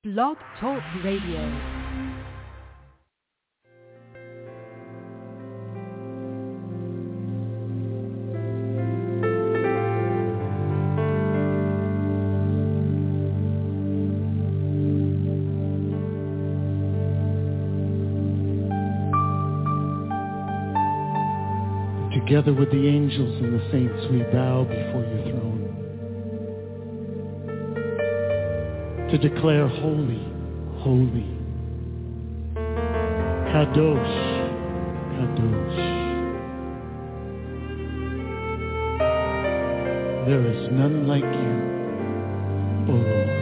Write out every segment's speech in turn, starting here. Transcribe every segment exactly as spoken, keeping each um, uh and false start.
Blog Talk Radio. Together with the angels and the saints, we bow before your throne to declare holy, holy, Kadosh, Kadosh. There is none like you, O Lord.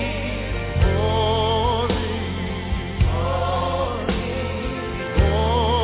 Oh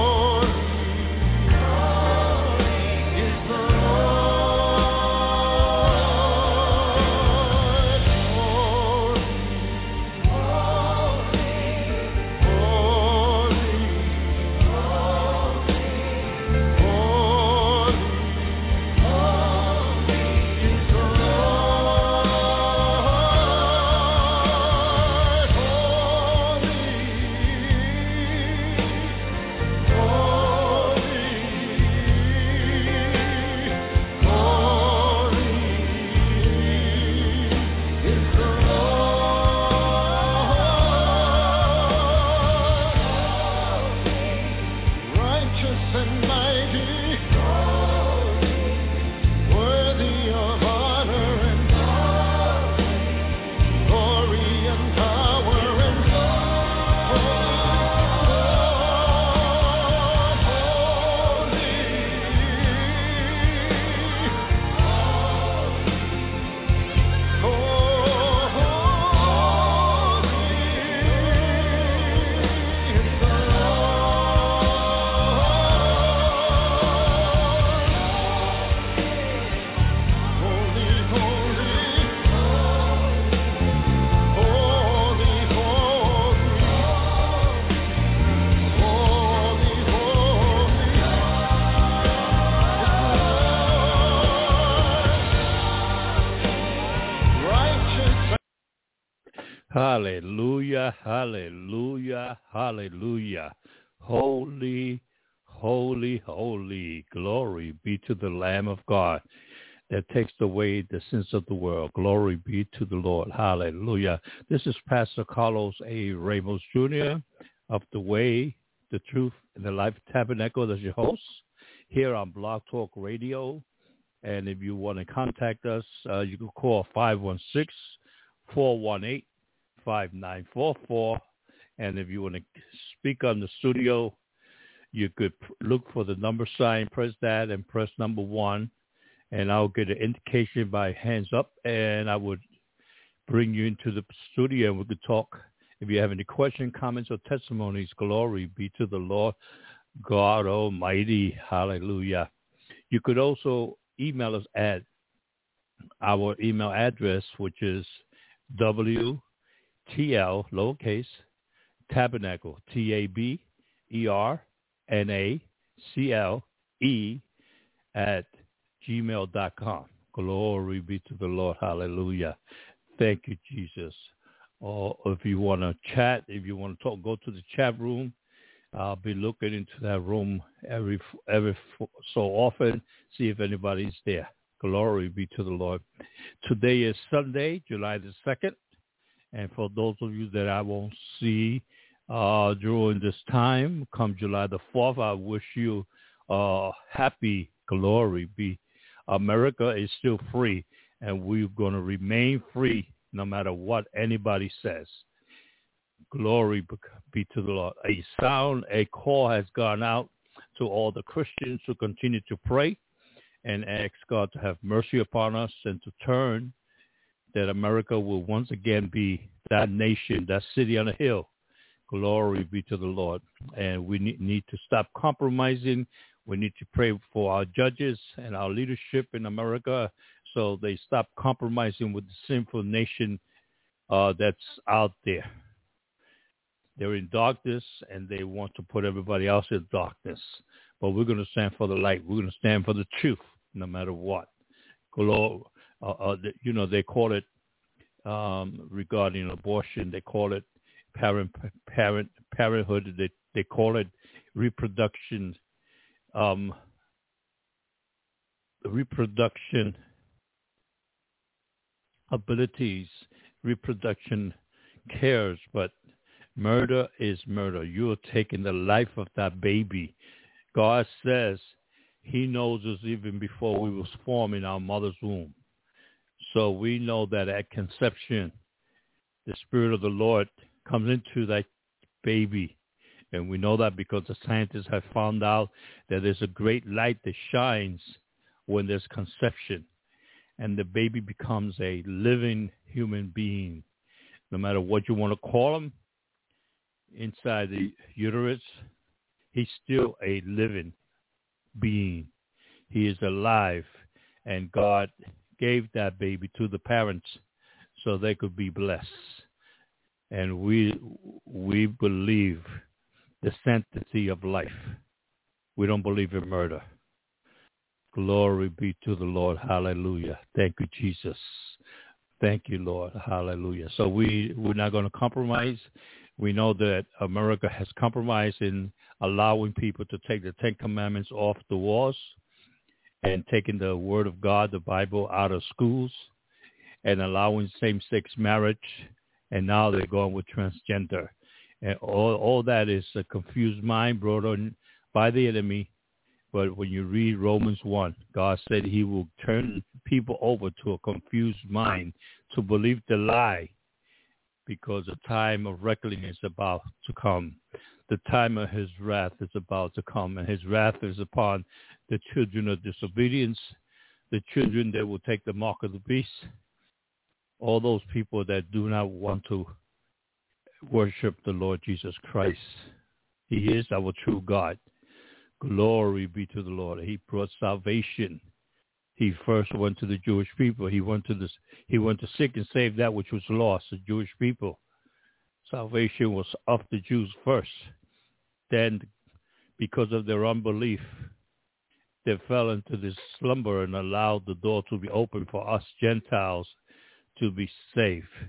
Hallelujah, hallelujah, hallelujah. Holy, holy, holy. Glory be to the Lamb of God that takes away the sins of the world. Glory be to the Lord. Hallelujah. This is Pastor Carlos A. Ramos Junior of The Way, the Truth, and the Life Tabernacle as your host here on Blog Talk Radio. And if you want to contact us, uh, you can call five one six, four one eight, five nine four four. And if you want to speak on the studio, you could look for the number sign, press that, and press number one. And I'll get an indication by hands up, and I would bring you into the studio, and we could talk. If you have any questions, comments, or testimonies, glory be to the Lord God Almighty. Hallelujah. You could also email us at our email address, which is W T L, lowercase, tabernacle, T A B E R N A C L E, at gmail dot com. Glory be to the Lord. Hallelujah. Thank you, Jesus. Or if you want to chat, if you want to talk, go to the chat room. I'll be looking into that room every every so often, see if anybody's there. Glory be to the Lord. Today is Sunday, July the second. And for those of you that I won't see uh, during this time, come July the fourth, I wish you uh, happy, glory be. America is still free, and we're going to remain free no matter what anybody says. Glory be to the Lord. A sound, a call has gone out to all the Christians to continue to pray and ask God to have mercy upon us and to turn, that America will once again be that nation, that city on a hill. Glory be to the Lord. And we need to stop compromising. We need to pray for our judges and our leadership in America so they stop compromising with the sinful nation uh, that's out there. They're in darkness, and they want to put everybody else in darkness. But we're going to stand for the light. We're going to stand for the truth, no matter what. Glory. Uh, uh, you know, they call it, um, regarding abortion, they call it parent, parent, parenthood. They, they call it reproduction, um, reproduction abilities, reproduction cares, but murder is murder. You are taking the life of that baby. God says he knows us even before we was formed in our mother's womb. So we know that at conception, the Spirit of the Lord comes into that baby. And we know that because the scientists have found out that there's a great light that shines when there's conception. And the baby becomes a living human being. No matter what you want to call him, inside the uterus, he's still a living being. He is alive. And God gave that baby to the parents so they could be blessed. And we we believe the sanctity of life. We don't believe in murder. Glory be to the Lord. Hallelujah. Thank you, Jesus. Thank you, Lord. Hallelujah. So we, we're not going to compromise. We know that America has compromised in allowing people to take the Ten Commandments off the walls and taking the Word of God, the Bible, out of schools and allowing same-sex marriage. And now they're going with transgender. And all, all that is a confused mind brought on by the enemy. But when you read Romans one, God said he will turn people over to a confused mind to believe the lie, because the time of reckoning is about to come. The time of his wrath is about to come, and his wrath is upon the children of disobedience, the children that will take the mark of the beast, all those people that do not want to worship the Lord Jesus Christ. He is our true God. Glory be to the Lord. He brought salvation. He first went to the Jewish people. He went to this. He went to seek and save that which was lost, the Jewish people. Salvation was of the Jews first. Then, because of their unbelief, they fell into this slumber and allowed the door to be open for us Gentiles to be saved.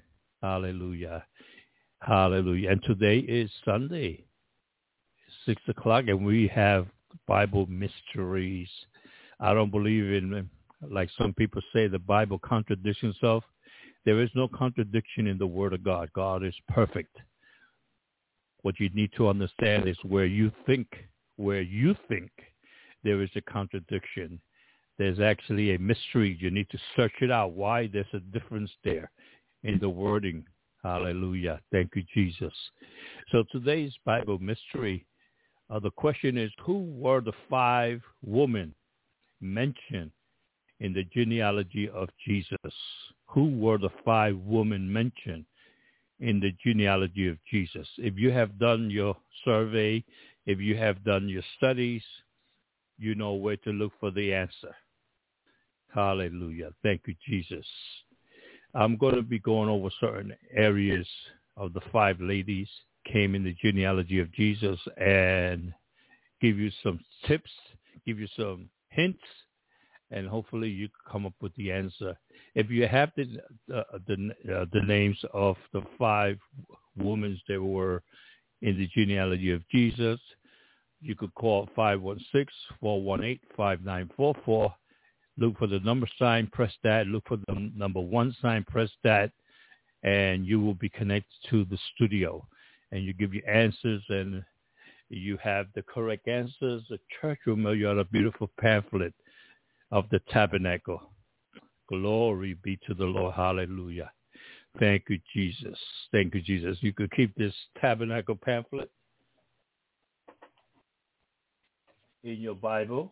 Hallelujah. Hallelujah. And today is Sunday, six o'clock, and we have Bible mysteries. I don't believe in, like some people say, the Bible contradicts itself. There is no contradiction in the Word of God. God is perfect. What you need to understand is where you think, where you think there is a contradiction, there's actually a mystery. You need to search it out. Why there's a difference there in the wording. Hallelujah. Thank you, Jesus. So today's Bible mystery, uh, the question is, who were the five women mentioned in the genealogy of Jesus? Who were the five women mentioned in the genealogy of Jesus? If you have done your survey, if you have done your studies, you know where to look for the answer. Hallelujah. Thank you, Jesus. I'm going to be going over certain areas of the five ladies came in the genealogy of Jesus and give you some tips, give you some hints, and hopefully you can come up with the answer. If you have the uh, the, uh, the names of the five women that were in the genealogy of Jesus, you could call five one six, four one eight, five nine four four. Look for the number sign, press that. Look for the number one sign, press that, and you will be connected to the studio. And you give your answers, and you have the correct answers. The church will mail you out a beautiful pamphlet of the tabernacle. Glory be to the Lord. Hallelujah. Thank you, Jesus. Thank you, Jesus. You could keep this tabernacle pamphlet in your Bible.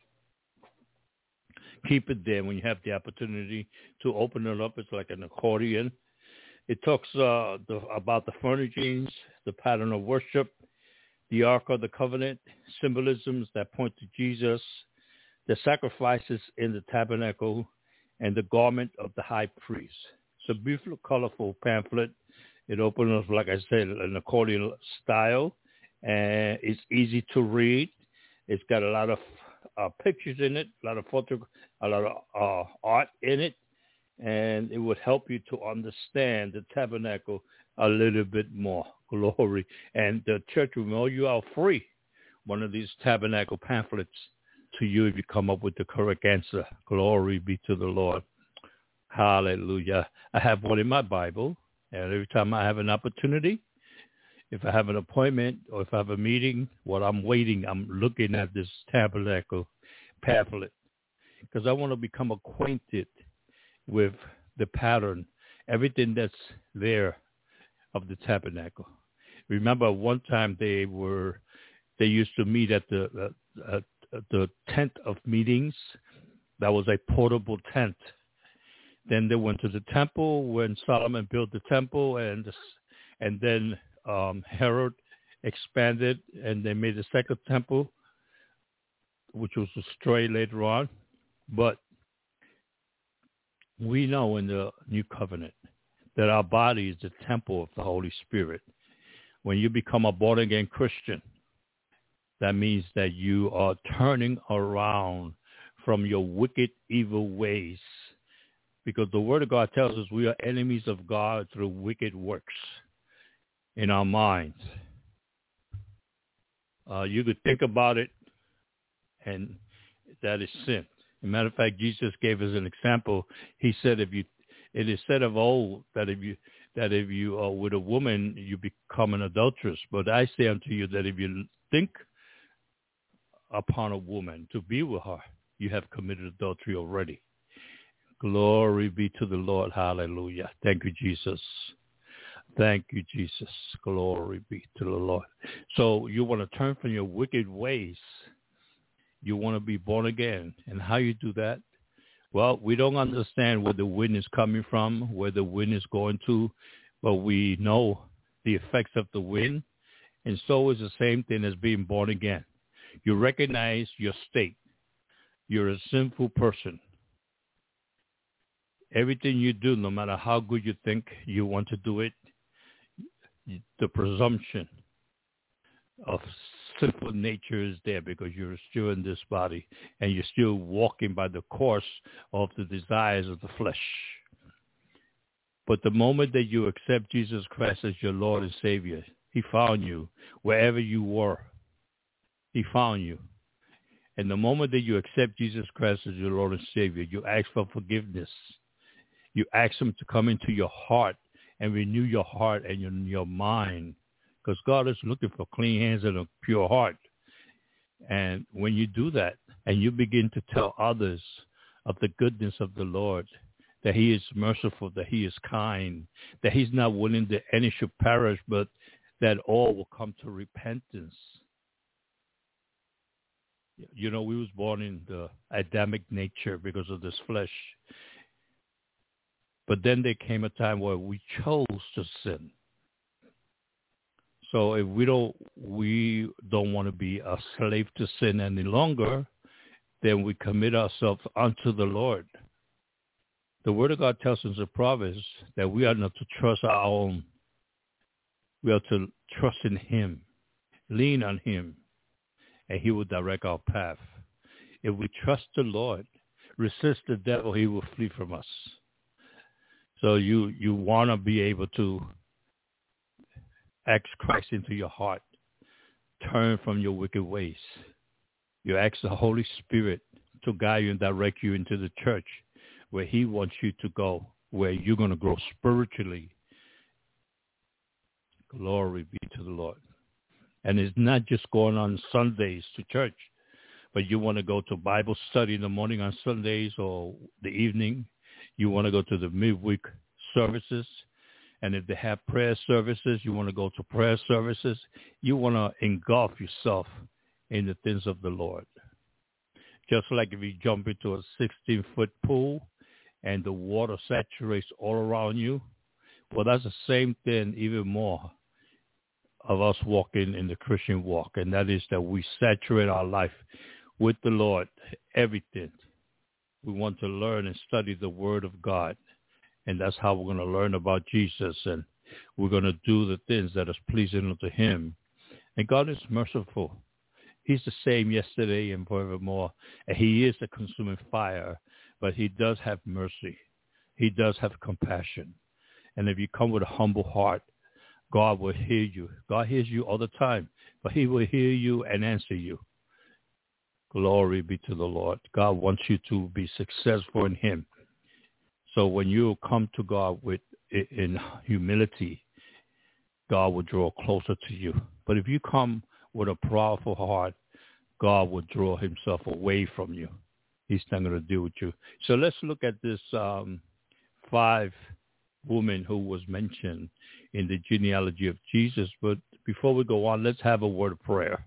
Keep it there when you have the opportunity to open it up. It's like an accordion. It talks uh, the, about the furnishings, the pattern of worship, the Ark of the Covenant, symbolisms that point to Jesus, the sacrifices in the tabernacle, and the garment of the high priest. It's a beautiful, colorful pamphlet. It opens up, like I said, an accordion style, and it's easy to read. It's got a lot of uh, pictures in it, a lot of photo, a lot of uh, art in it, and it would help you to understand the tabernacle a little bit more. Glory. And the church will mail you out free one of these tabernacle pamphlets to you if you come up with the correct answer. Glory be to the Lord. Hallelujah. I have one in my Bible, and every time I have an opportunity, if I have an appointment or if I have a meeting, while I'm waiting, I'm looking at this tabernacle pamphlet because I want to become acquainted with the pattern, everything that's there of the tabernacle. Remember, one time they were they used to meet at the uh, at the tent of meetings. That was a portable tent. Then they went to the temple when Solomon built the temple, and and then um, Herod expanded, and they made a second temple, which was destroyed later on. But we know in the New Covenant that our body is the temple of the Holy Spirit. When you become a born-again Christian, that means that you are turning around from your wicked, evil ways. Because the Word of God tells us we are enemies of God through wicked works in our minds. Uh, you could think about it, and that is sin. As a matter of fact, Jesus gave us an example. He said, "If you, it is said of old that if you that if you are with a woman, you become an adulteress. But I say unto you that if you think upon a woman to be with her, you have committed adultery already." Glory be to the Lord. Hallelujah. Thank you, Jesus. Thank you, Jesus. Glory be to the Lord. So you want to turn from your wicked ways. You want to be born again. And how you do that? Well, we don't understand where the wind is coming from, where the wind is going to, but we know the effects of the wind. And so is the same thing as being born again. You recognize your state. You're a sinful person. Everything you do, no matter how good you think you want to do it, the presumption of sinful nature is there because you're still in this body and you're still walking by the course of the desires of the flesh. But the moment that you accept Jesus Christ as your Lord and Savior, he found you wherever you were. He found you. And the moment that you accept Jesus Christ as your Lord and Savior, you ask for forgiveness. You ask him to come into your heart and renew your heart and your, your mind, because God is looking for clean hands and a pure heart. And when you do that and you begin to tell others of the goodness of the Lord, that he is merciful, that he is kind, that he's not willing that any should perish, but that all will come to repentance. You know, we was born in the Adamic nature because of this flesh. But then there came a time where we chose to sin. So if we don't, we don't want to be a slave to sin any longer, then we commit ourselves unto the Lord. The Word of God tells us in Proverbs that we are not to trust our own. We are to trust in him, lean on him, and he will direct our path. If we trust the Lord, resist the devil, he will flee from us. So you, you want to be able to ask Christ into your heart. Turn from your wicked ways. You ask the Holy Spirit to guide you and direct you into the church where he wants you to go, where you're going to grow spiritually. Glory be to the Lord. And it's not just going on Sundays to church, but you want to go to Bible study in the morning on Sundays or the evening. You want to go to the midweek services. And if they have prayer services, you want to go to prayer services. You want to engulf yourself in the things of the Lord. Just like if you jump into a sixteen-foot pool and the water saturates all around you, well, that's the same thing, even more, of us walking in the Christian walk, and that is that we saturate our life with the Lord, everything. We want to learn and study the Word of God, and that's how we're going to learn about Jesus, and we're going to do the things that is pleasing unto him. And God is merciful. He's the same yesterday and forevermore, and he is a consuming fire, but he does have mercy. He does have compassion. And if you come with a humble heart, God will hear you. God hears you all the time, but he will hear you and answer you. Glory be to the Lord. God wants you to be successful in him. So when you come to God with in humility, God will draw closer to you. But if you come with a proudful heart, God will draw himself away from you. He's not going to deal with you. So let's look at this um, five women who was mentioned in the genealogy of Jesus. But before we go on, let's have a word of prayer.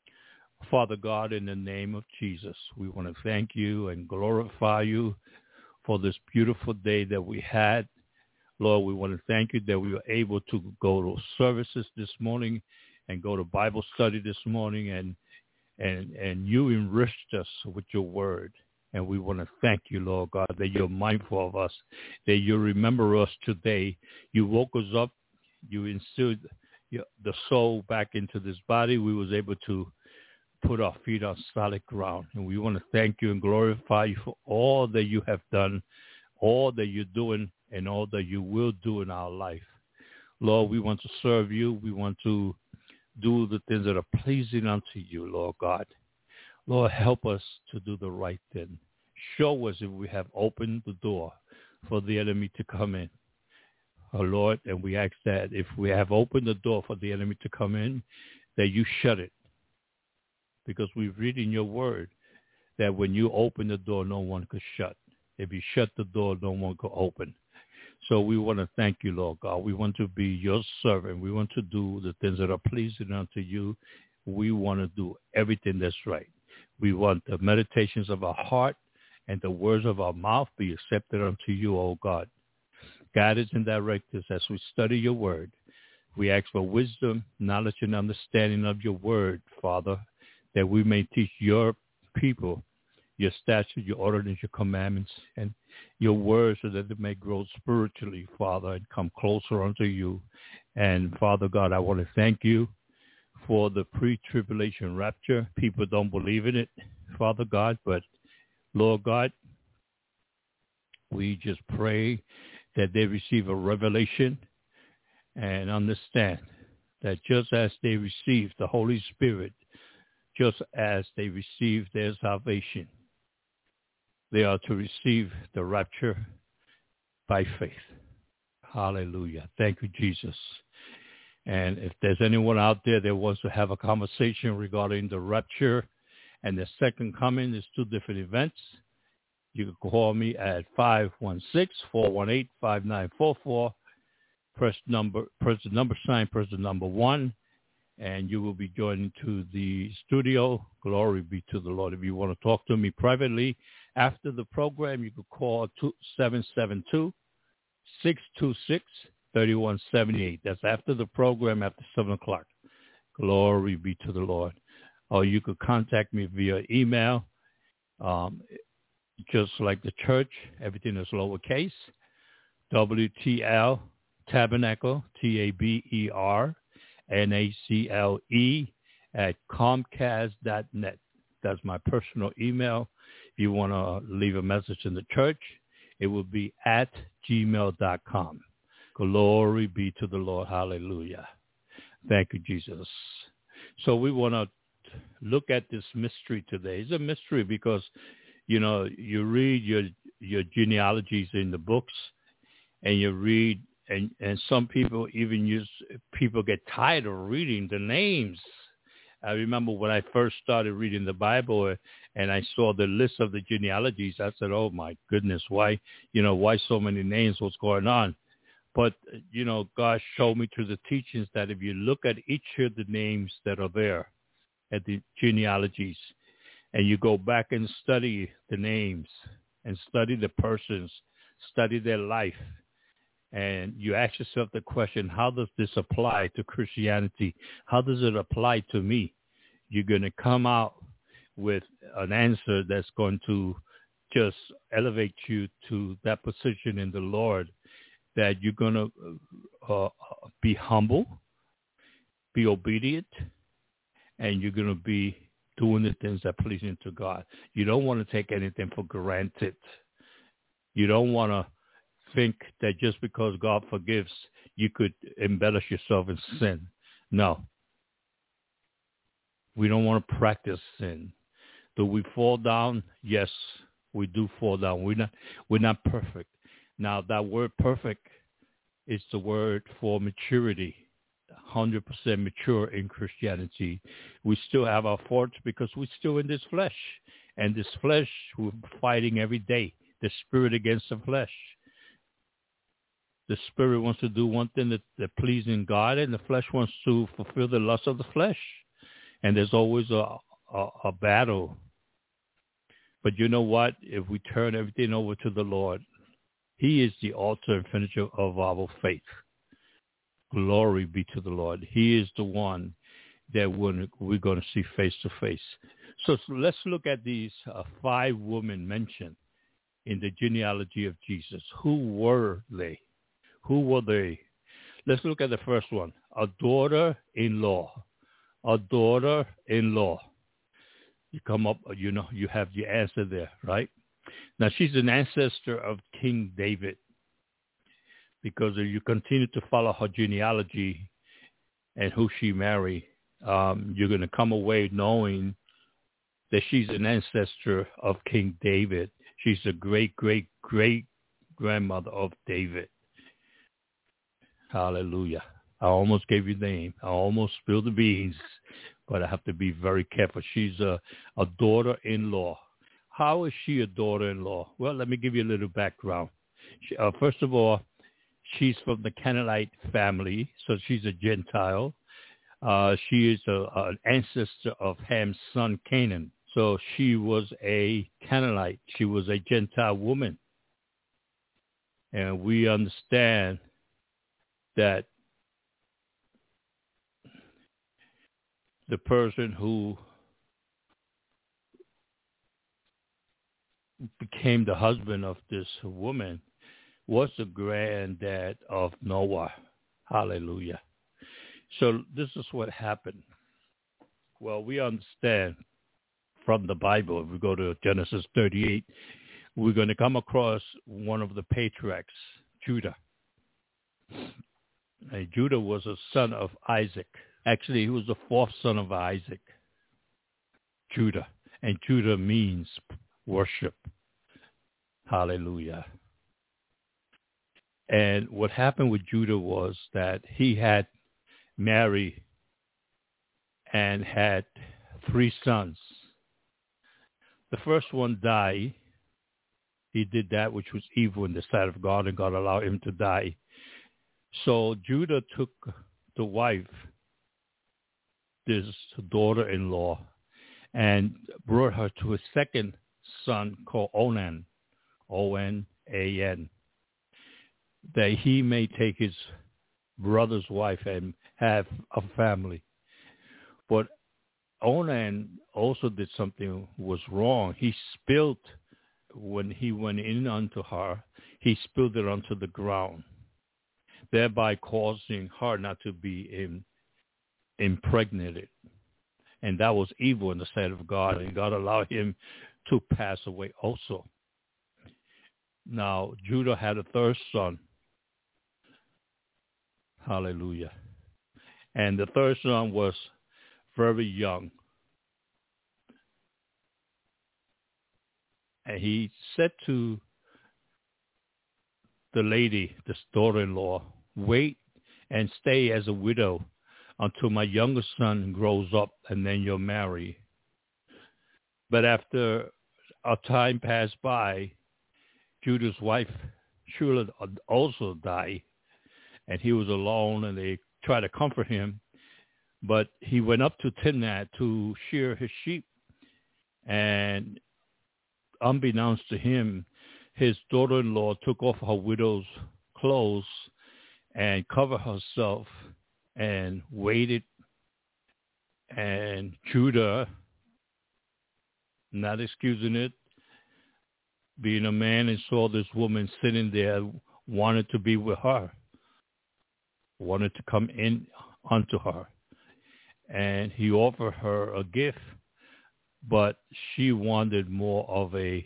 Father God, in the name of Jesus, we want to thank you and glorify you for this beautiful day that we had. Lord, we want to thank you that we were able to go to services this morning and go to Bible study this morning, and and and you enriched us with your word. And we want to thank you, Lord God, that you're mindful of us, that you remember us today. You woke us up. You instilled the soul back into this body. We was able to put our feet on solid ground. And we want to thank you and glorify you for all that you have done, all that you're doing, and all that you will do in our life. Lord, we want to serve you. We want to do the things that are pleasing unto you, Lord God. Lord, help us to do the right thing. Show us if we have opened the door for the enemy to come in. Oh, Lord, and we ask that if we have opened the door for the enemy to come in, that you shut it. Because we read in your word that when you open the door, no one could shut. If you shut the door, no one could open. So we want to thank you, Lord God. We want to be your servant. We want to do the things that are pleasing unto you. We want to do everything that's right. We want the meditations of our heart and the words of our mouth be accepted unto you, O God. Guide us and direct us as we study your word. We ask for wisdom, knowledge, and understanding of your word, Father, that we may teach your people your statutes, your ordinances, your commandments, and your words, so that they may grow spiritually, Father, and come closer unto you. And, Father God, I want to thank you for the pre-tribulation rapture. People don't believe in it, Father God, but, Lord God, we just pray that they receive a revelation and understand that just as they received the Holy Spirit, just as they received their salvation, they are to receive the rapture by faith. Hallelujah. Thank you, Jesus. And if there's anyone out there that wants to have a conversation regarding the rapture and the second coming, there's two different events. You can call me at five one six, four one eight, five nine four four. Press number, press the number sign, press the number one, and you will be joining to the studio. Glory be to the Lord. If you want to talk to me privately after the program, you can call seven seven two, six two six, three one seven eight. That's after the program, after seven o'clock. Glory be to the Lord. Or you could contact me via email. Um, just like the church, everything is lowercase. W T L, Tabernacle, T A B E R, N A C L E, at Comcast dot net. That's my personal email. If you want to leave a message in the church, it will be at gmail dot com. Glory be to the Lord. Hallelujah. Thank you, Jesus. So we want to look at this mystery today. It's a mystery because, you know, you read your your genealogies in the books, and you read, and, and some people even use, people get tired of reading the names. I remember when I first started reading the Bible and I saw the list of the genealogies, I said, oh, my goodness, why, you know, why so many names? What's going on? But, you know, God showed me through the teachings that if you look at each of the names that are there, at the genealogies, and you go back and study the names and study the persons, study their life, and you ask yourself the question, how does this apply to Christianity? How does it apply to me? You're going to come out with an answer that's going to just elevate you to that position in the Lord, that you're going to uh, be humble, be obedient, and you're going to be doing the things that are pleasing to God. You don't want to take anything for granted. You don't want to think that just because God forgives, you could embellish yourself in sin. No. We don't want to practice sin. Do we fall down? Yes, we do fall down. We're not, we're not perfect. Now, that word perfect is the word for maturity. one hundred percent mature in Christianity. We still have our faults because we're still in this flesh. And this flesh, we're fighting every day. The spirit against the flesh. The spirit wants to do one thing that, that pleasing God, and the flesh wants to fulfill the lust of the flesh. And there's always a, a, a battle. But you know what? If we turn everything over to the Lord, he is the author and finisher of our faith. Glory be to the Lord. He is the one that we're, we're going to see face to face. So, so let's look at these uh, five women mentioned in the genealogy of Jesus. Who were they? Who were they? Let's look at the first one. A daughter-in-law. A daughter-in-law. You come up, you know, you have the answer there, right? Now, she's an ancestor of King David. Because if you continue to follow her genealogy and who she married, um, you're going to come away knowing that she's an ancestor of King David. She's a great, great, great grandmother of David. Hallelujah. I almost gave you the name. I almost spilled the beans, but I have to be very careful. She's a, a daughter-in-law. How is she a daughter-in-law? Well, let me give you a little background. She, uh, first of all, she's from the Canaanite family, so she's a Gentile. Uh, she is a, an ancestor of Ham's son, Canaan. So she was a Canaanite. She was a Gentile woman. And we understand that the person who became the husband of this woman was the granddad of Noah. Hallelujah. So this is what happened. Well, we understand from the Bible, if we go to Genesis thirty-eight, we're going to come across one of the patriarchs, Judah. And Judah was a son of Isaac. Actually, he was the fourth son of Isaac, Judah. And Judah means worship. Hallelujah. And what happened with Judah was that he had married and had three sons. The first one died. He did that which was evil in the sight of God, and God allowed him to die. So Judah took the wife, his daughter-in-law, and brought her to his second son called Onan, O N A N, that he may take his brother's wife and have a family. But Onan also did something was wrong. He spilled, when he went in unto her, he spilled it onto the ground, thereby causing her not to be in, impregnated. And that was evil in the sight of God, and God allowed him to pass away also. Now, Judah had a third son. Hallelujah. And the third son was very young. And he said to the lady, this daughter-in-law, wait and stay as a widow until my youngest son grows up, and then you'll marry. But after a time passed by, Judah's wife, Shula, also died, and he was alone, and they tried to comfort him. But he went up to Timnath to shear his sheep, and unbeknownst to him, his daughter-in-law took off her widow's clothes and covered herself and waited. And Judah, not excusing it, being a man and saw this woman sitting there, wanted to be with her, wanted to come in unto her. And he offered her a gift, but she wanted more of a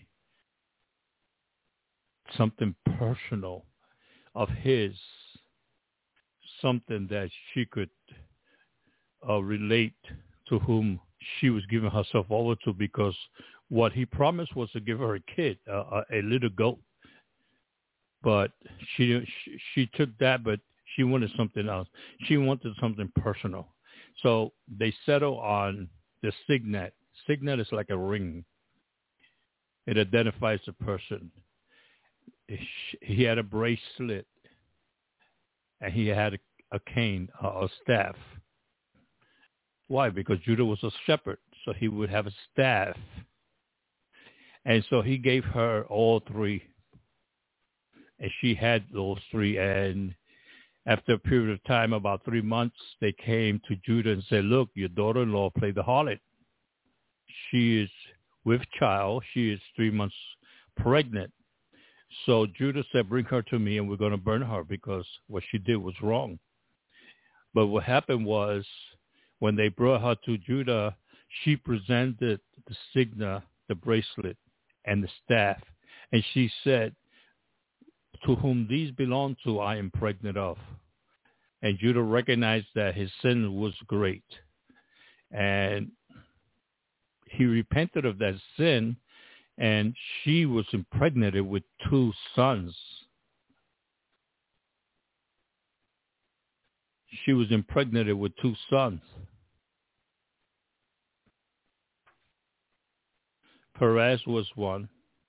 something personal of his, something that she could uh, relate to, whom she was giving herself over to, because what he promised was to give her a kid, uh, a little goat. But she, she she took that, but she wanted something else. She wanted something personal. So they settle on the signet. Signet is like a ring. It identifies the person. He had a bracelet, and he had a, a cane, a, a staff. Why? Because Judah was a shepherd, so he would have a staff. And so he gave her all three, and she had those three. And after a period of time, about three months, they came to Judah and said, look, your daughter-in-law played the harlot. She is with child. She is three months pregnant. So Judah said, bring her to me, and we're going to burn her, because what she did was wrong. But what happened was, when they brought her to Judah, she presented the signet, the bracelet, and the staff. And she said, to whom these belong to, I am pregnant of. And Judah recognized that his sin was great. And he repented of that sin, and she was impregnated with two sons. She was impregnated with two sons. Perez was one.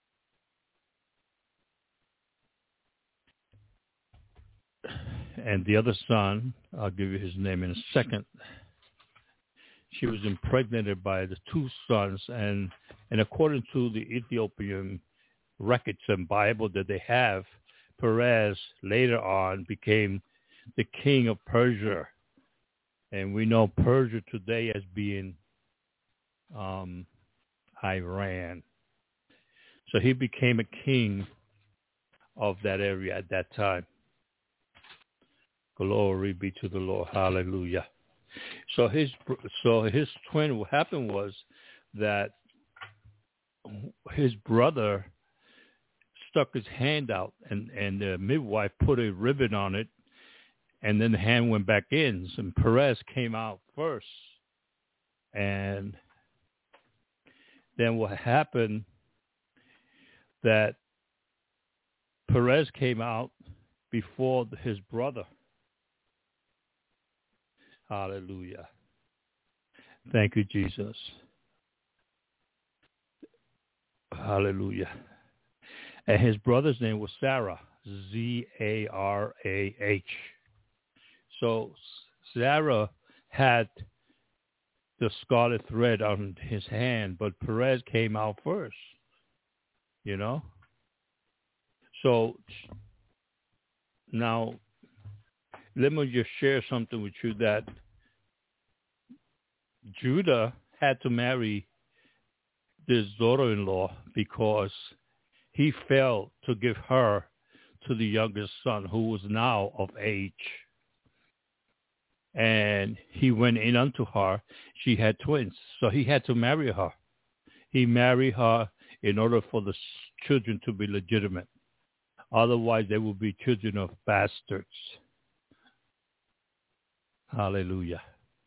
And the other son, I'll give you his name in a second. She was impregnated by the two sons, and, and according to the Ethiopian records and Bible that they have, Perez later on became the king of Persia. And we know Persia today as being um, Iran. So he became a king of that area at that time. Glory be to the Lord. Hallelujah. So his so his twin, what happened was that his brother stuck his hand out, and, and the midwife put a ribbon on it, and then the hand went back in. So Perez came out first. And then what happened, that Perez came out before his brother. Hallelujah. Thank you, Jesus. Hallelujah. And his brother's name was Sarah, Z A R A H. So Sarah had the scarlet thread on his hand, but Perez came out first, you know? So now, let me just share something with you, that Judah had to marry this daughter-in-law because he failed to give her to the youngest son, who was now of age. And he went in unto her. She had twins, so he had to marry her. He married her in order for the children to be legitimate. Otherwise, they would be children of bastards. Hallelujah.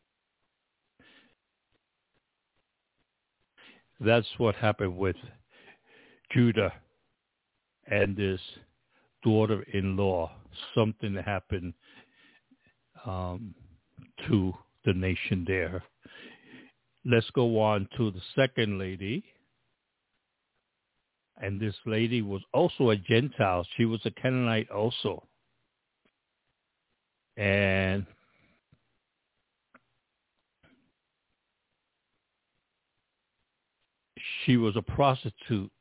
That's what happened with Judah and this daughter-in-law. Something happened um, to the nation there. Let's go on to the second lady. And this lady was also a Gentile. She was a Canaanite also. And she was a prostitute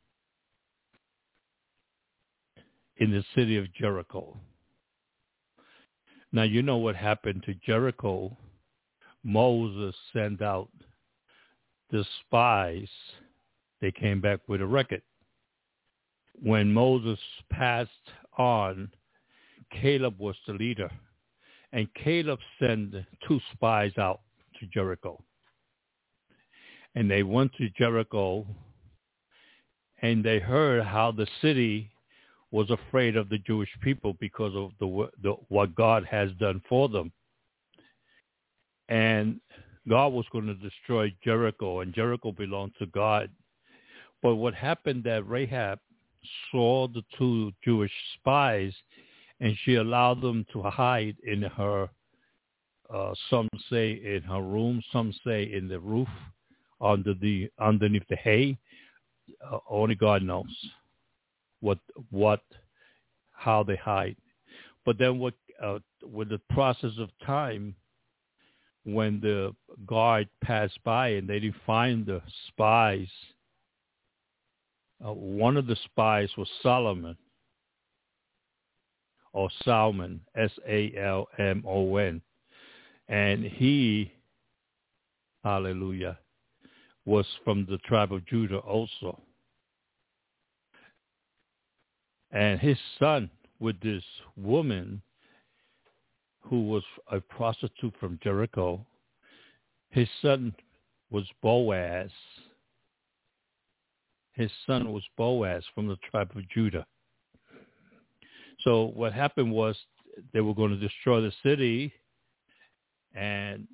in the city of Jericho. Now, you know what happened to Jericho. Moses sent out the spies. They came back with a record. When Moses passed on, Caleb was the leader. And Caleb sent two spies out to Jericho. And they went to Jericho, and they heard how the city was afraid of the Jewish people because of the, the what God has done for them. And God was going to destroy Jericho, and Jericho belonged to God. But what happened, that Rahab saw the two Jewish spies, and she allowed them to hide in her, uh, some say in her room, some say in the roof, under the underneath the hay. Uh, only God knows what what how they hide. But then what uh, with the process of time, when the guard passed by and they didn't find the spies, uh, one of the spies was Solomon, or Salmon, S A L M O N. And he, hallelujah, was from the tribe of Judah also. And his son with this woman who was a prostitute from Jericho, his son was Boaz. His son was Boaz from the tribe of Judah. So what happened was they were going to destroy the city, and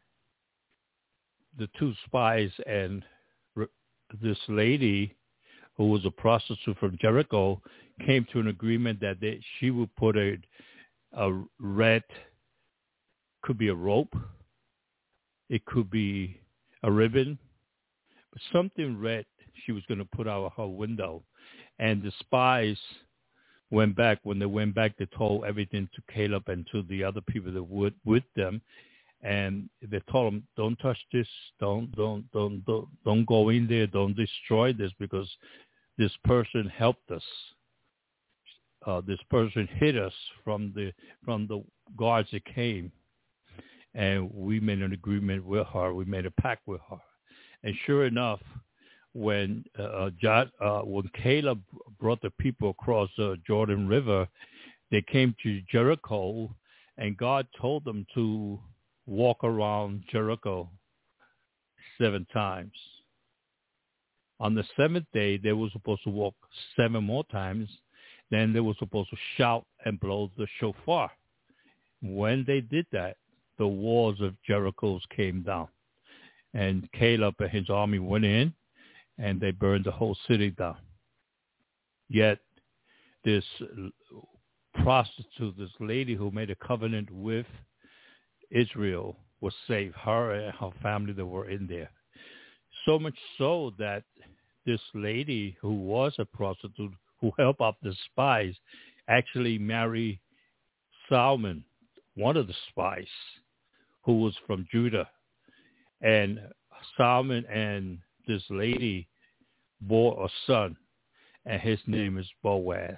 the two spies and this lady who was a prostitute from Jericho came to an agreement that they, she would put a, a red, could be a rope, it could be a ribbon, but something red she was going to put out her window. And the spies went back. When they went back, they told everything to Caleb and to the other people that were with them. And they told him, don't touch this, don't, don't, don't, don't, don't go in there, don't destroy this, because this person helped us. Uh, this person hid us from the from the guards that came, and we made an agreement with her. We made a pact with her, and sure enough, when uh, John, uh, when Caleb brought the people across the Jordan River, they came to Jericho, and God told them to walk around Jericho seven times On the seventh day, they were supposed to walk seven more times. Then they were supposed to shout and blow the shofar. When they did that, the walls of Jericho came down. And Caleb and his army went in, and they burned the whole city down. Yet this prostitute, this lady who made a covenant with Israel, was saved. Her and her family that were in there. So much so that this lady who was a prostitute, who helped out the spies, actually married Salmon, one of the spies, who was from Judah. And Salmon and this lady bore a son, and his name is Boaz.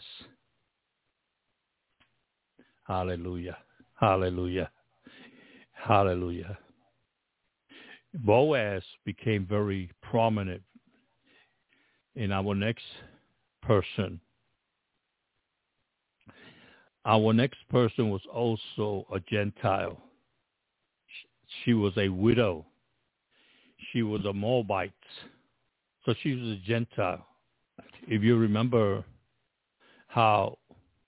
Hallelujah. Hallelujah. Hallelujah. Boaz became very prominent in our next person. Our next person was also a Gentile. She was a widow. She was a Moabite. So she was a Gentile. If you remember how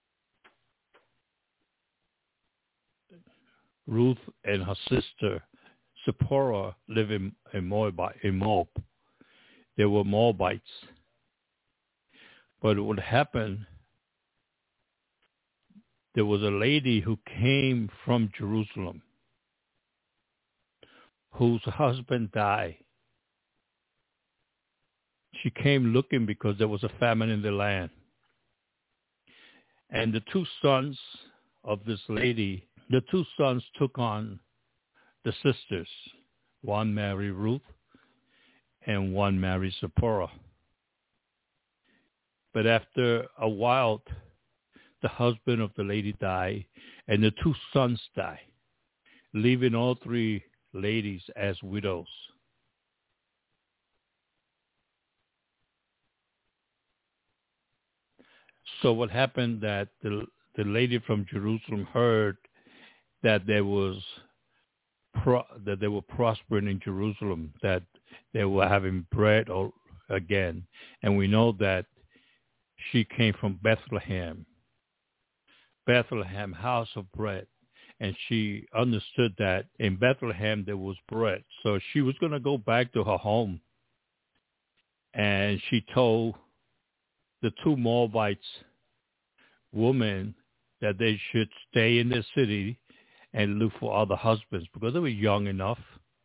Ruth and her sister Zipporah lived in, in, Moab, in Moab. They were Moabites. But what happened, there was a lady who came from Jerusalem whose husband died. She came looking because there was a famine in the land. And the two sons of this lady, the two sons took on the sisters. One married Ruth and one married Zipporah. But after a while, the husband of the lady died, and the two sons died, leaving all three ladies as widows. So what happened that the the lady from Jerusalem heard that there was pro, that they were prospering in Jerusalem, that they were having bread or, again, and we know that she came from Bethlehem, Bethlehem, house of bread. And she understood that in Bethlehem there was bread. So she was going to go back to her home. And she told the two Moabites women that they should stay in the city and look for other husbands because they were young enough.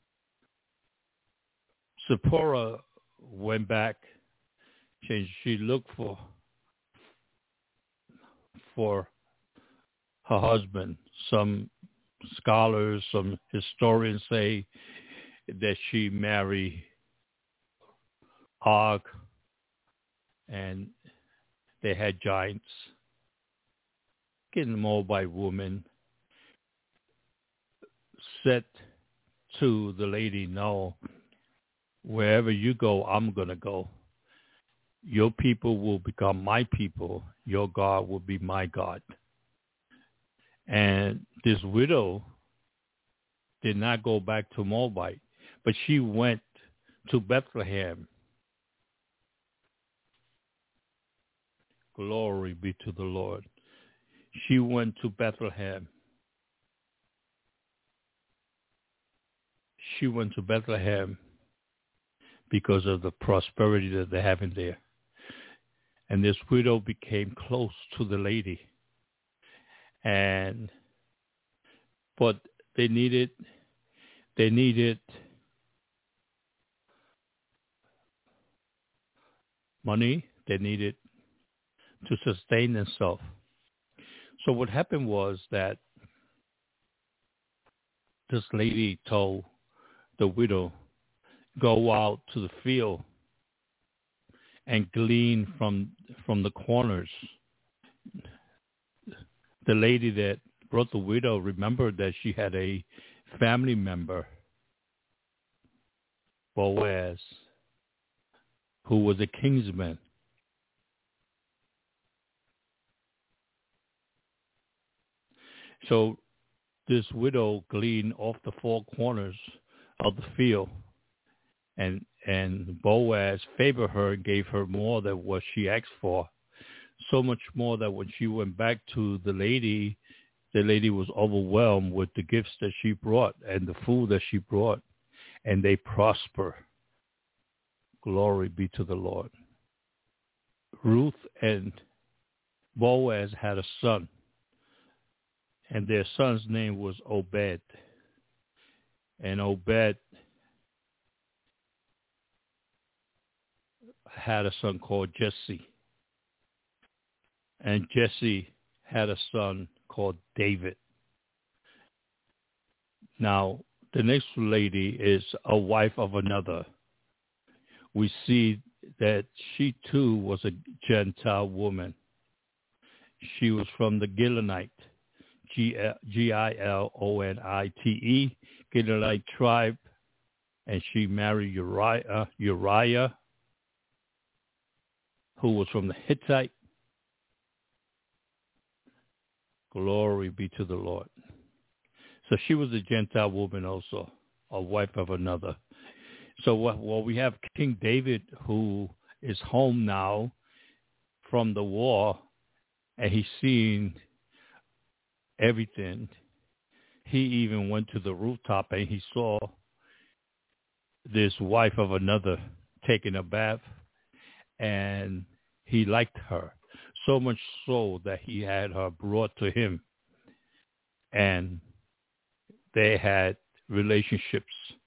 Zipporah went back. She, she looked for for her husband. Some scholars, some historians say that she married Og, and they had giants. Again, the Moabite woman said to the lady, no, wherever you go, I'm going to go. Your people will become my people. Your God will be my God. And this widow did not go back to Moabite, but she went to Bethlehem. Glory be to the Lord. She went to Bethlehem. She went to Bethlehem because of the prosperity that they have in there. And this widow became close to the lady. And but they needed they needed money. They needed to sustain themselves. So what happened was that this lady told the widow, go out to the field and glean from from the corners. The lady that brought the widow remembered that she had a family member, Boaz, who was a kinsman. So this widow gleaned off the four corners of the field and And Boaz favored her and gave her more than what she asked for. So much more that when she went back to the lady, the lady was overwhelmed with the gifts that she brought and the food that she brought. And they prosper. Glory be to the Lord. Ruth and Boaz had a son. And their son's name was Obed. And Obed had a son called Jesse. And Jesse had a son called David. Now, the next lady is a wife of another. We see that she too was a Gentile woman. She was from the Gileonite, G I L O N I T E, Gileonite tribe, and she married Uriah, Uriah, who was from the Hittite. Glory be to the Lord. So she was a Gentile woman also, a wife of another. So what, well, we have King David, who is home now from the war, and he's seeing everything. He even went to the rooftop and he saw this wife of another taking a bath, and he liked her so much so that he had her brought to him, and they had relationships.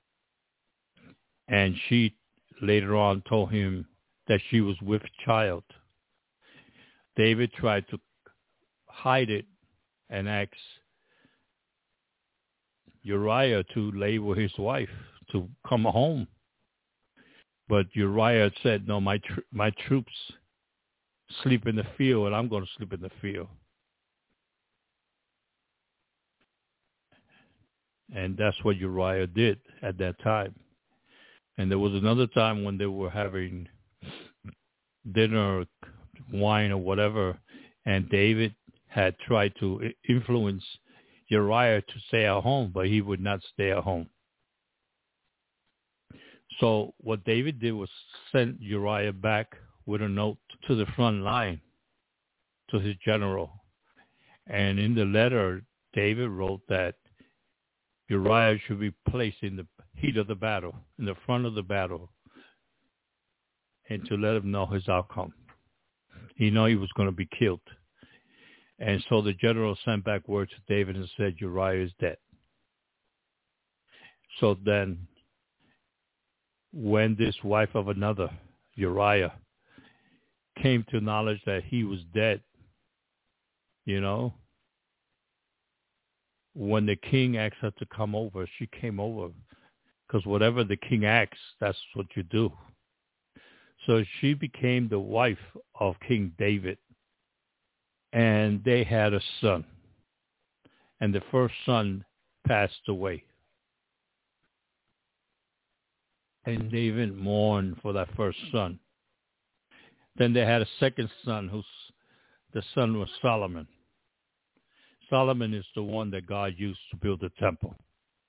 And she later on told him that she was with child. David tried to hide it and asked Uriah to lay with his wife, to come home. But Uriah said, no, my tr- my troops sleep in the field, and I'm going to sleep in the field. And that's what Uriah did at that time. And there was another time when they were having dinner, wine or whatever, and David had tried to influence Uriah to stay at home, but he would not stay at home. So what David did was send Uriah back with a note to the front line, to his general. And in the letter, David wrote that Uriah should be placed in the heat of the battle, in the front of the battle, and to let him know his outcome. He knew he was going to be killed. And so the general sent back word to David and said, Uriah is dead. So then when this wife of another, Uriah, came to knowledge that he was dead, you know, when the king asked her to come over, she came over, because whatever the king asks, that's what you do. So she became the wife of King David, and they had a son, and the first son passed away. And David mourned for that first son. Then they had a second son, whose the son was Solomon. Solomon is the one that God used to build the temple.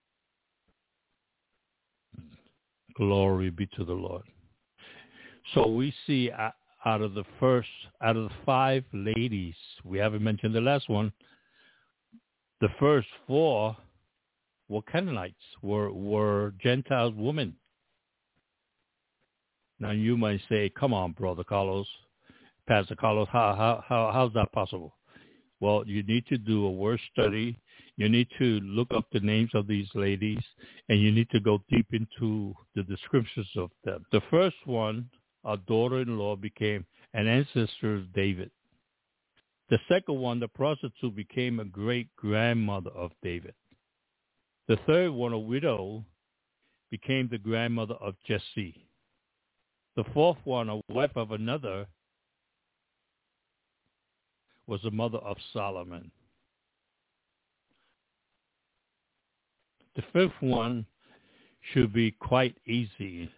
Glory be to the Lord. So we see out of the first, out of the five ladies, we haven't mentioned the last one, the first four were Canaanites, were, were Gentile women. Now you might say, come on, Brother Carlos, Pastor Carlos, how, how, how, how's that possible? Well, you need to do a word study. You need to look up the names of these ladies, and you need to go deep into the descriptions of them. The first one, our daughter-in-law, became an ancestor of David. The second one, the prostitute, became a great-grandmother of David. The third one, a widow, became the grandmother of Jesse. The fourth one, a wife of another, was the mother of Solomon. The fifth one should be quite easy.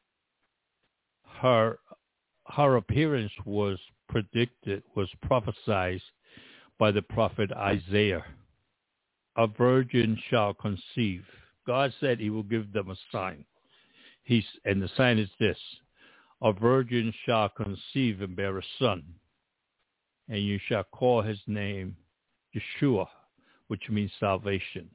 Her her appearance was predicted, was prophesied by the prophet Isaiah. A virgin shall conceive. God said he will give them a sign. He's, and the sign is this: a virgin shall conceive and bear a son, and you shall call his name Yeshua, which means salvation.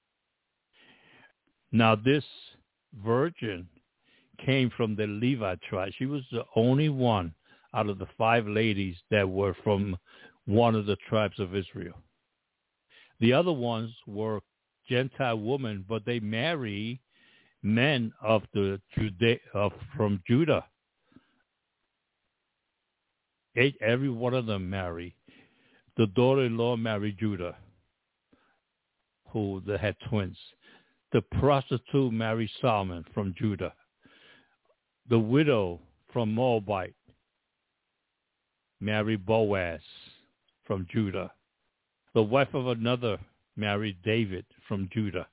Now this virgin came from the Levi tribe. She was the only one out of the five ladies that were from one of the tribes of Israel. The other ones were Gentile women, but they marry men of the Jude- of from Judah. Eight, every one of them marry. The daughter-in-law married Judah, who they had twins. The prostitute married Solomon from Judah. The widow from Moabite married Boaz from Judah. The wife of another married David from Judah.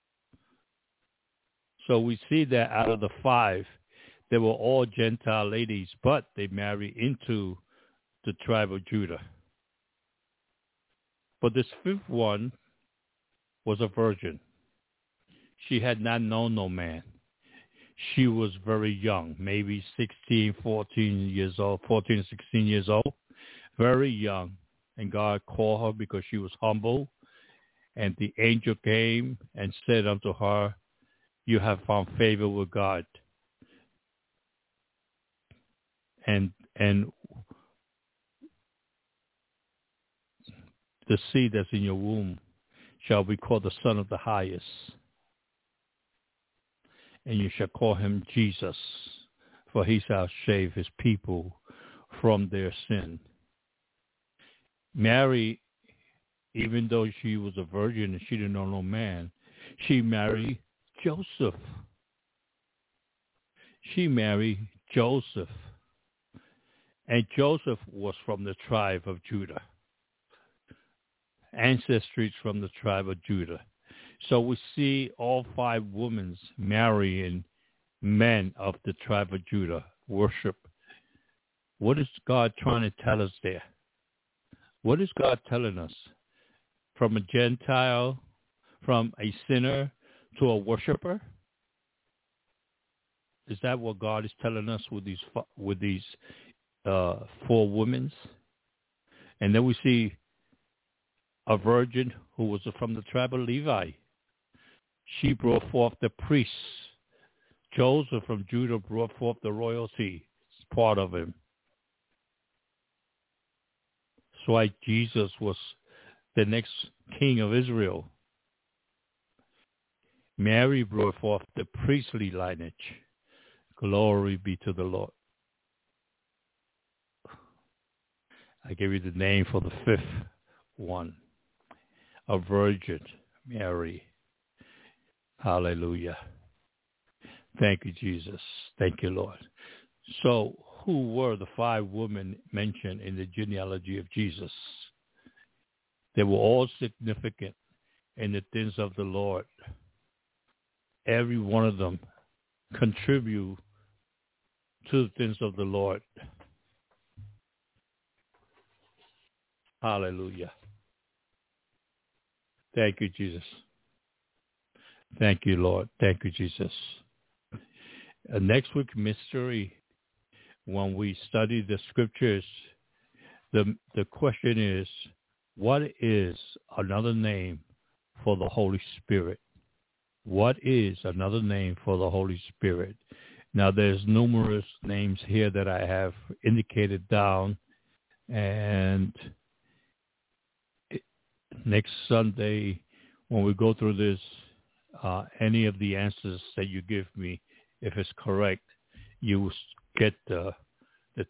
So we see that out of the five, they were all Gentile ladies, but they married into the tribe of Judah. But this fifth one was a virgin. She had not known no man. She was very young, maybe sixteen, fourteen years old, fourteen, sixteen years old, very young. And God called her because she was humble. And the angel came and said unto her, you have found favor with God. And and the seed that's in your womb shall be called the Son of the Highest. And you shall call him Jesus, for he shall save his people from their sin. Mary, even though she was a virgin and she didn't know no man, she married Joseph. She married Joseph. And Joseph was from the tribe of Judah. Ancestries from the tribe of Judah. So we see all five women marrying men of the tribe of Judah, worship. What is God trying to tell us there? What is God telling us? From a Gentile, from a sinner to a worshiper? Is that what God is telling us with these with these uh, four women? And then we see a virgin who was from the tribe of Levi. She brought forth the priests. Joseph from Judah brought forth the royalty. It's part of him. That's why Jesus was the next king of Israel. Mary brought forth the priestly lineage. Glory be to the Lord. I give you the name for the fifth one. A virgin, Mary. Hallelujah. Thank you, Jesus. Thank you, Lord. So who were the five women mentioned in the genealogy of Jesus? They were all significant in the things of the Lord. Every one of them contribute to the things of the Lord. Hallelujah. Thank you, Jesus. Thank you, Lord. Thank you, Jesus. Uh, next week, mystery, when we study the scriptures, the the question is, what is another name for the Holy Spirit? What is another name for the Holy Spirit? Now, there's numerous names here that I have indicated down, and it, next Sunday, when we go through this, uh, any of the answers that you give me, if it's correct, you will get the, the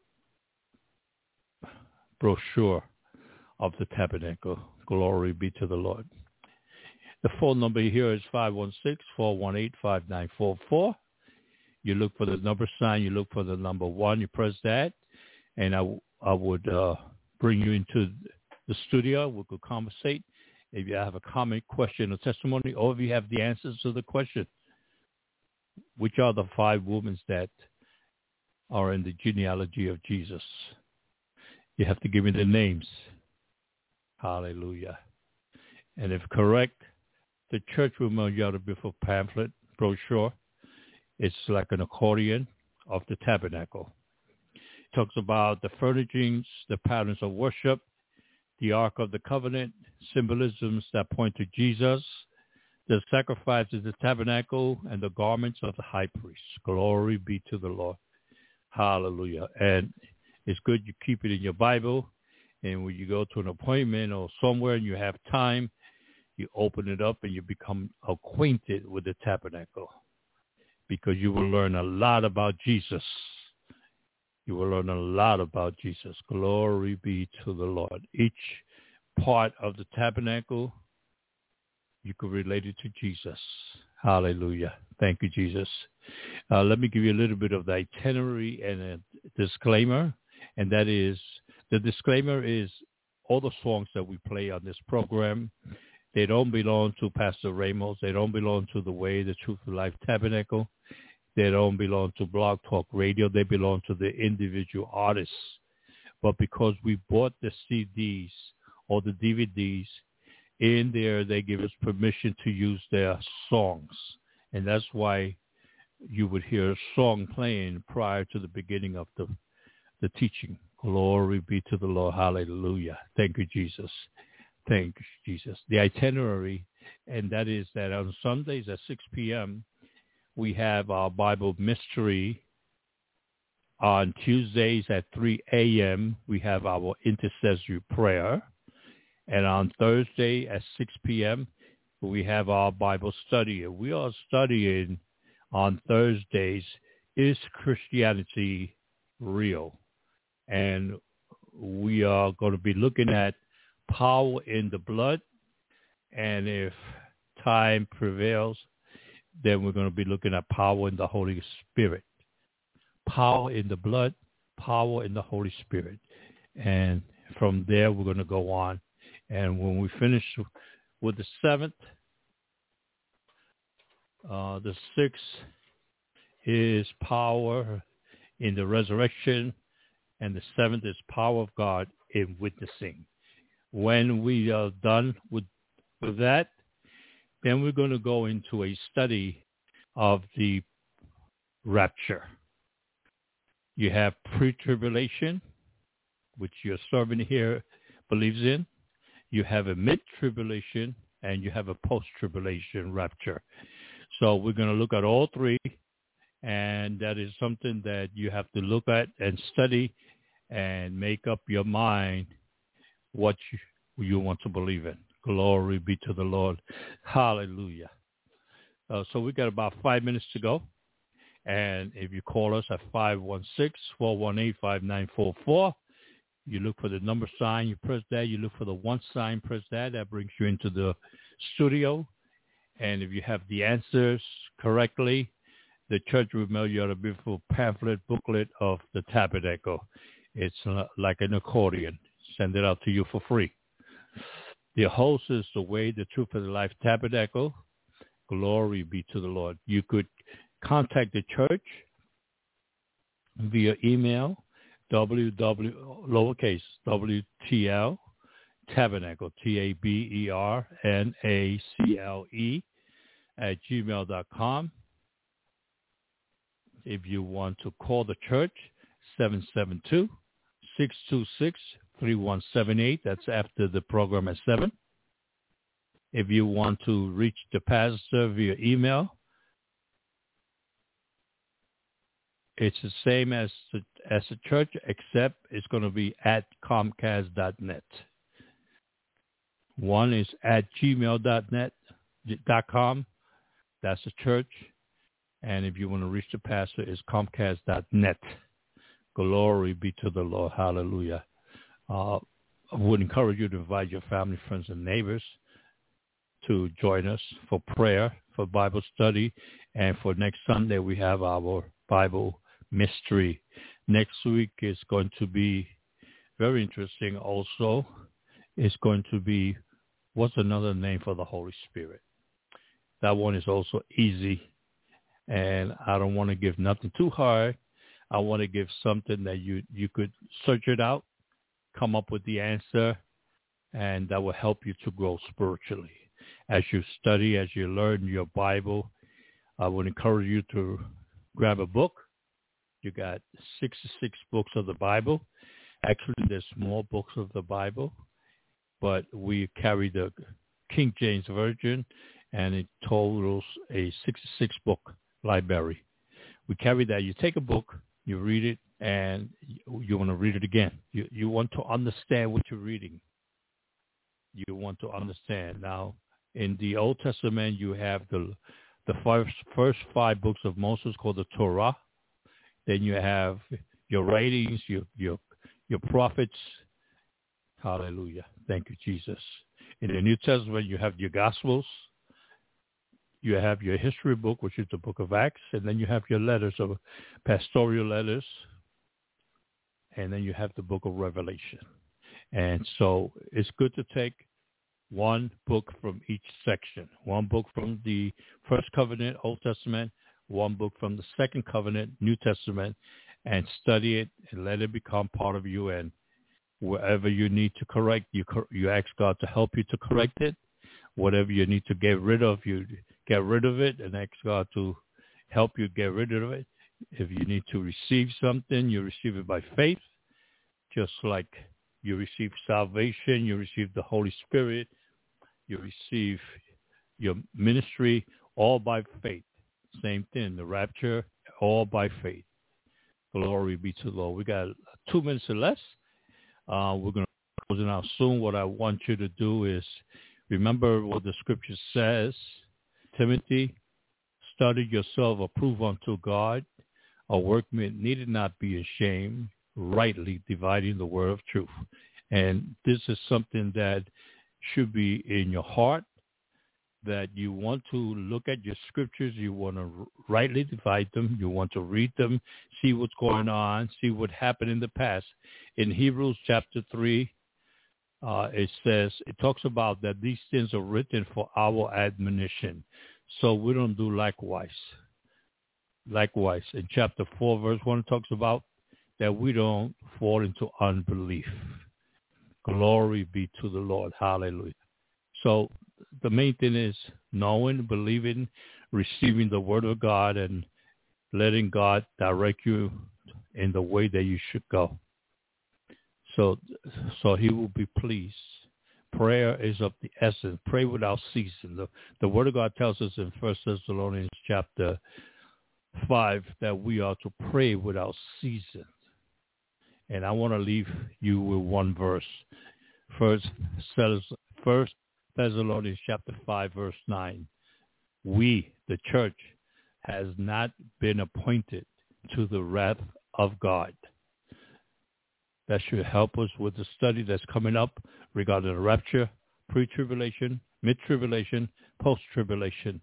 brochure of the tabernacle. Glory be to the Lord. The phone number here is five one six, four one eight, five nine four four. You look for the number sign. You look for the number one. You press that, and I, I would uh, bring you into the studio. We could conversate. If you have a comment, question, or testimony, or if you have the answers to the question, which are the five women that are in the genealogy of Jesus? You have to give me the names. Hallelujah. And if correct, the church will mail you out a beautiful pamphlet, brochure. It's like an accordion of the tabernacle. It talks about the furnishings, the patterns of worship, the Ark of the Covenant, symbolisms that point to Jesus, the sacrifices, the tabernacle, and the garments of the high priest. Glory be to the Lord. Hallelujah. And it's good you keep it in your Bible. And when you go to an appointment or somewhere and you have time, you open it up and you become acquainted with the tabernacle, because you will learn a lot about Jesus. You will learn a lot about Jesus. Glory be to the Lord. Each part of the tabernacle, you could relate it to Jesus. Hallelujah. Thank you, Jesus. Uh, let me give you a little bit of the itinerary and a disclaimer. And that is, the disclaimer is all the songs that we play on this program, they don't belong to Pastor Ramos. They don't belong to the Way, the Truth, and Life Tabernacle. They don't belong to Blog Talk Radio. They belong to the individual artists. But because we bought the C Ds or the D V Ds, in there they give us permission to use their songs. And that's why you would hear a song playing prior to the beginning of the, the teaching. Glory be to the Lord. Hallelujah. Thank you, Jesus. Thank you, Jesus. The itinerary, and that is that on Sundays at six p.m., we have our Bible mystery. On Tuesdays at three a.m., we have our intercessory prayer. And on Thursday at six p.m., we have our Bible study. We are studying on Thursdays, Is Christianity Real? And we are going to be looking at power in the blood. And if time prevails, then we're going to be looking at power in the Holy Spirit. Power in the blood, power in the Holy Spirit. And from there, we're going to go on. And when we finish with the seventh, uh, the sixth is power in the resurrection, and the seventh is power of God in witnessing. When we are done with, with that, then we're going to go into a study of the rapture. You have pre-tribulation, which your servant here believes in. You have a mid-tribulation, and you have a post-tribulation rapture. So we're going to look at all three, and that is something that you have to look at and study and make up your mind what you, you want to believe in. Glory be to the Lord. Hallelujah. Uh, so we got about five minutes to go. And if you call us at five one six, four one eight, five nine four four, you look for the number sign, you press that. You look for the one sign, press that. That brings you into the studio. And if you have the answers correctly, the church will mail you out a beautiful pamphlet, booklet of the tabernacle. It's like an accordion. Send it out to you for free. The host is the Way, the Truth, and the Life Tabernacle. Glory be to the Lord. You could contact the church via email, www, lowercase, W T L, tabernacle, T A B E R N A C L E, at gmail dot com. If you want to call the church, seven seven two, six two six, three one seven eight. That's after the program at seven. If you want to reach the pastor via email, it's the same as the, as the church, except it's going to be at comcast dot net. One is at gmail dot net dot com. That's the church. And if you want to reach the pastor, it's comcast dot net. Glory be to the Lord. Hallelujah. Uh, I would encourage you to invite your family, friends, and neighbors to join us for prayer, for Bible study. And for next Sunday, we have our Bible mystery. Next week is going to be very interesting also. It's going to be, what's another name for the Holy Spirit? That one is also easy. And I don't want to give nothing too hard. I want to give something that you, you could search it out, come up with the answer, and that will help you to grow spiritually. As you study, as you learn your Bible, I would encourage you to grab a book. You got sixty-six books of the Bible. Actually, there's small books of the Bible, but we carry the King James Version, and it totals a sixty-six book library. We carry that. You take a book, you read it, and you, you want to read it again. You you want to understand what you're reading. You want to understand. Now, in the Old Testament, you have the the first first five books of Moses called the Torah. Then you have your writings, your your your prophets. Hallelujah. Thank you, Jesus. In the New Testament, you have your Gospels. You have your history book, which is the book of Acts. And then you have your letters, of pastoral letters. And then you have the book of Revelation. And so it's good to take one book from each section. One book from the First Covenant, Old Testament. One book from the Second Covenant, New Testament. And study it and let it become part of you. And wherever you need to correct, you you ask God to help you to correct it. Whatever you need to get rid of, you get rid of it and ask God to help you get rid of it. If you need to receive something, you receive it by faith, just like you receive salvation, you receive the Holy Spirit, you receive your ministry, all by faith. Same thing, the rapture, all by faith. Glory be to the Lord. We got two minutes or less. Uh, we're going to close it out soon. What I want you to do is remember what the scripture says. Timothy, study yourself, approve unto God, a workman needed not be ashamed, rightly dividing the word of truth. And this is something that should be in your heart, that you want to look at your scriptures, you want to rightly divide them, you want to read them, see what's going on, see what happened in the past. In Hebrews chapter three, uh, it says, it talks about that these things are written for our admonition. So we don't do likewise. Likewise, in chapter four, verse one, it talks about that we don't fall into unbelief. Glory be to the Lord. Hallelujah. So the main thing is knowing, believing, receiving the word of God, and letting God direct you in the way that you should go. So, so he will be pleased. Prayer is of the essence. Pray without ceasing. The, the word of God tells us in First Thessalonians chapter five that we are to pray without ceasing. And I want to leave you with one verse. First, First Thessalonians chapter five, verse nine. We, the church, has not been appointed to the wrath of God. That should help us with the study that's coming up regarding the rapture, pre-tribulation, mid-tribulation, post-tribulation.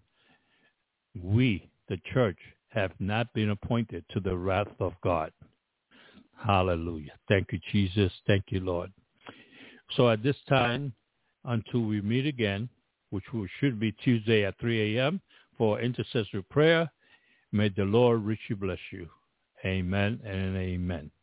We, the church, have not been appointed to the wrath of God. Hallelujah. Thank you, Jesus. Thank you, Lord. So at this time, until we meet again, which should be Tuesday at three a.m. for intercessory prayer, may the Lord richly bless you. Amen and amen.